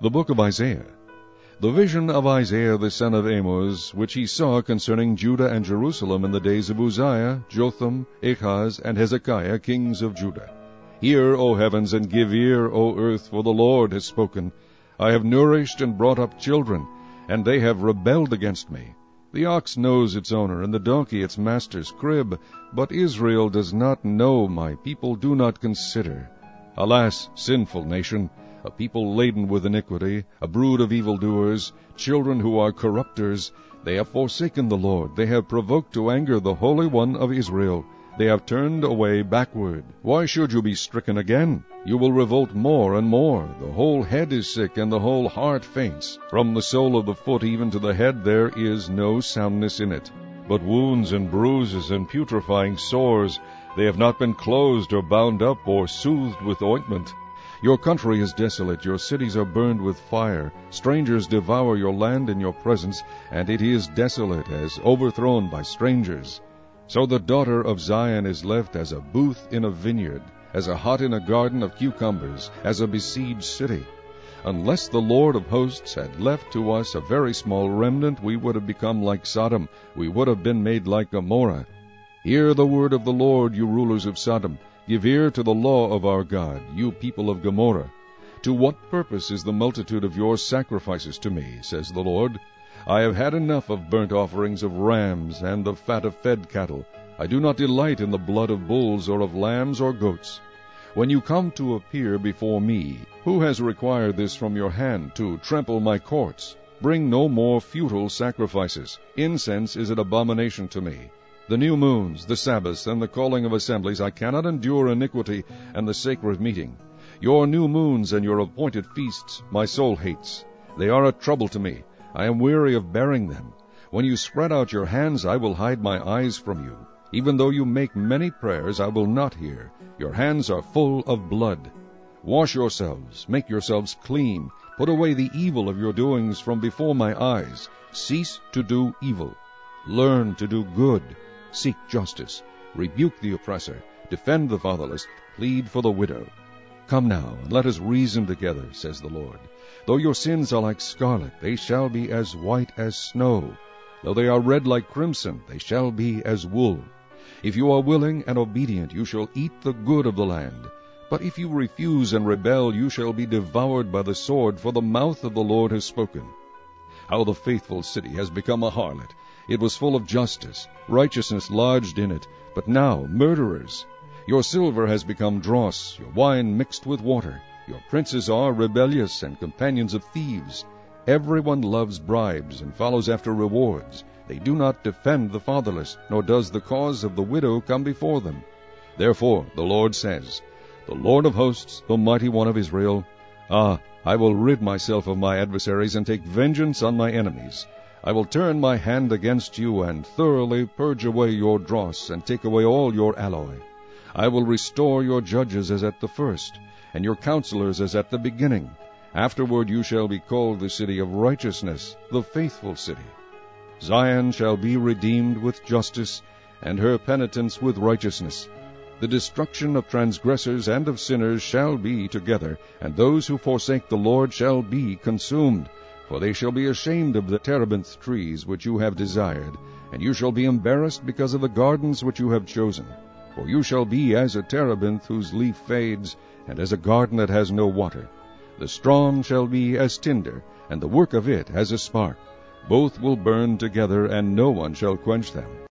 The book of Isaiah. The vision of Isaiah the son of Amoz, which he saw concerning Judah and Jerusalem in the days of Uzziah, Jotham, Ahaz, and Hezekiah, kings of Judah. Hear, O heavens, and give ear, O earth, for the Lord has spoken. I have nourished and brought up children, and they have rebelled against me. The ox knows its owner, and the donkey its master's crib, but Israel does not know, my people do not consider. Alas, sinful nation! A people laden with iniquity, a brood of evildoers, children who are corrupters. They have forsaken the Lord. They have provoked to anger the Holy One of Israel. They have turned away backward. Why should you be stricken again? You will revolt more and more. The whole head is sick, and the whole heart faints. From the sole of the foot even to the head there is no soundness in it, but wounds and bruises and putrefying sores. They have not been closed or bound up or soothed with ointment. Your country is desolate, your cities are burned with fire. Strangers devour your land in your presence, and it is desolate, as overthrown by strangers. So the daughter of Zion is left as a booth in a vineyard, as a hut in a garden of cucumbers, as a besieged city. Unless the Lord of hosts had left to us a very small remnant, we would have become like Sodom, we would have been made like Gomorrah. Hear the word of the Lord, you rulers of Sodom. Give ear to the law of our God, you people of Gomorrah. To what purpose is the multitude of your sacrifices to me, says the Lord? I have had enough of burnt offerings of rams and the fat of fed cattle. I do not delight in the blood of bulls or of lambs or goats. When you come to appear before me, who has required this from your hand, to trample my courts? Bring no more futile sacrifices. Incense is an abomination to me. The new moons, the Sabbaths, and the calling of assemblies, I cannot endure iniquity and the sacred meeting. Your new moons and your appointed feasts my soul hates. They are a trouble to me. I am weary of bearing them. When you spread out your hands, I will hide my eyes from you. Even though you make many prayers, I will not hear. Your hands are full of blood. Wash yourselves, make yourselves clean. Put away the evil of your doings from before my eyes. Cease to do evil. Learn to do good. Seek justice. Rebuke the oppressor. Defend the fatherless. Plead for the widow. Come now, and let us reason together, says the Lord. Though your sins are like scarlet, they shall be as white as snow. Though they are red like crimson, they shall be as wool. If you are willing and obedient, you shall eat the good of the land. But if you refuse and rebel, you shall be devoured by the sword, for the mouth of the Lord has spoken. How the faithful city has become a harlot. It was full of justice, righteousness lodged in it, but now murderers. Your silver has become dross, your wine mixed with water. Your princes are rebellious and companions of thieves. Everyone loves bribes and follows after rewards. They do not defend the fatherless, nor does the cause of the widow come before them. Therefore the Lord says, the Lord of hosts, the mighty one of Israel, I will rid myself of my adversaries and take vengeance on my enemies. I will turn my hand against you and thoroughly purge away your dross and take away all your alloy. I will restore your judges as at the first, and your counselors as at the beginning. Afterward you shall be called the city of righteousness, the faithful city. Zion shall be redeemed with justice, and her penitents with righteousness. The destruction of transgressors and of sinners shall be together, and those who forsake the Lord shall be consumed. For they shall be ashamed of the terebinth trees which you have desired, and you shall be embarrassed because of the gardens which you have chosen. For you shall be as a terebinth whose leaf fades, and as a garden that has no water. The strong shall be as tinder, and the work of it as a spark. Both will burn together, and no one shall quench them.